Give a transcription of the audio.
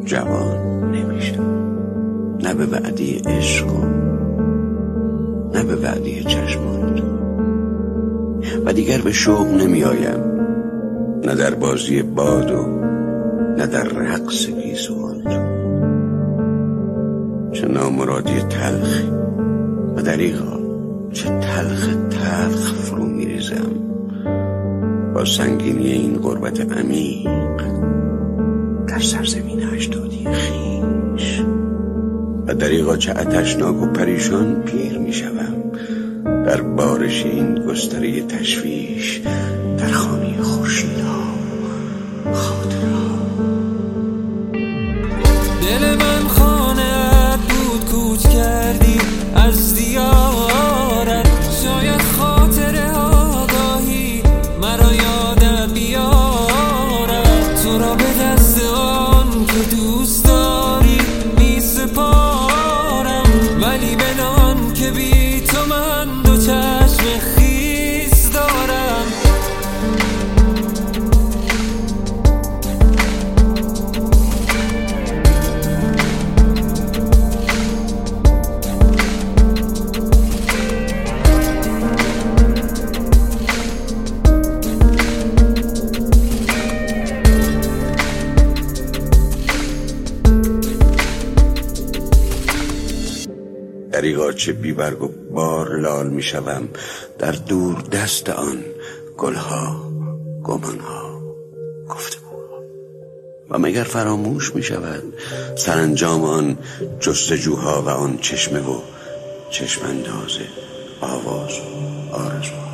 جوان نمیشم، نه به وعده عشق نه به وعده چشمان تو، و دیگر به شوق نمی آیم، نه در بازی باد و نه در رقص گیسوان تو. چه نامرادی تلخی و دریغا چه تلخ فرو می ریزم با سنگینی این غربت عمیق در سرزمین اجدادی خویش، و دریغا چه عطشناک و پریشان پیر می شوم در بارش این گستره تشویش در خانه خورشیدها خاطرها. دل من خانه بود کوچ کردی از دیارت، شاید خاطر آگاهی مرا یادت بیارد. تو را به دست آن که دوست داری می سپارم، ولی بدان که بی تو من دو چشم خیس دارم. دریغا چه بیبرگ و بار لال می شوم در دور دست آن گلها، گمانها، گفتگوها، و مگر فراموش می شود سرانجام آن جستجوها و آن چشمه و چشمانداز آواز و آرزوها.